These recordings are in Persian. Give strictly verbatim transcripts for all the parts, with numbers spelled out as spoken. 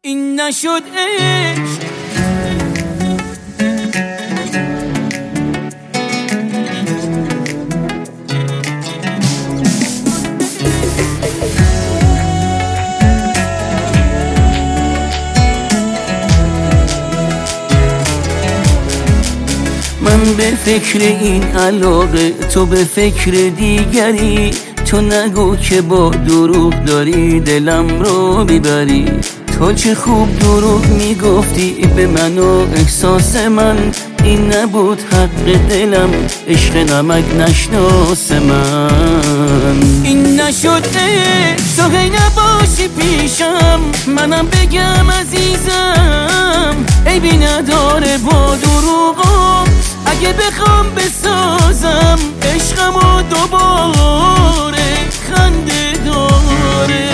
این نشد عشق. من به فکر این علاقه، تو به فکر دیگری. تو نگو که با دروغ داری دلم رو میبری. تو چه خوب دروغ میگفتی به من و احساس من. این نبود حق دلم، عشق نمک نشناس من. این نشد عشق، تو هی نباشی پیشم. منم بگم عزیزم عیبی نداره با دروغم. اگه بخوام بسازم عشقمو دوباره خنده داره.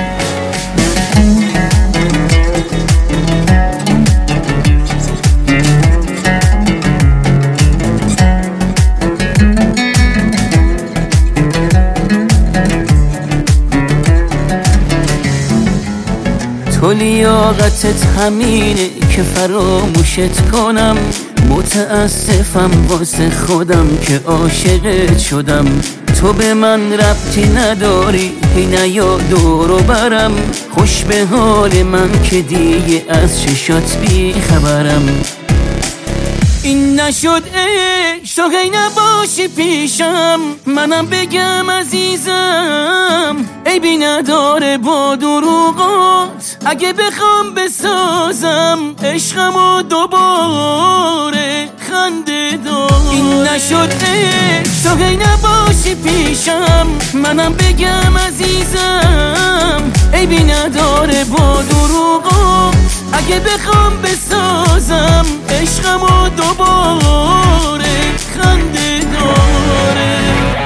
تو لیاقتت همینه که فراموشت کنم. متاسفم واسه خودم که عاشقت شدم. تو به من ربطی نداری، هی نیا دورو برم. خوش به حال من که دیگه از چشات بی خبرم. این نشد عشق، تو هی نباشی پیشم. منم بگم عزیزم عیبی نداره با دروغات. اگه بخوام بسازم عشقمو دوباره خنده داره. این نشد عشق، تو هی نباشی پیشم. منم بگم عزیزم عیبی نداره با دروغات. اگه بخوام بسازم عشقمو دوباره خنده داره.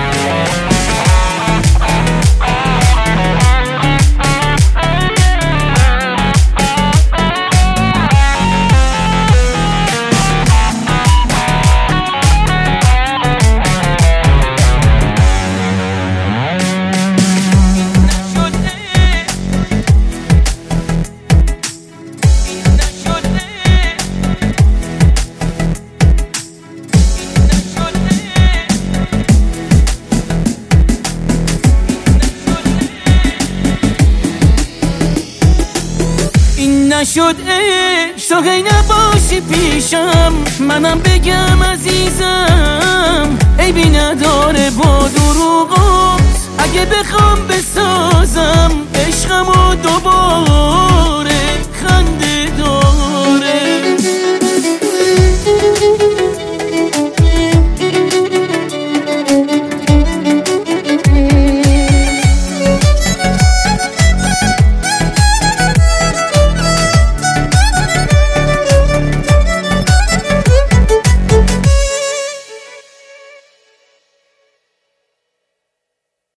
نشد عشق، تو هی نباشی پیشم. منم بگم عزیزم عیبی نداره با دروغات. اگه بخوام بسازم عشقمو دوباره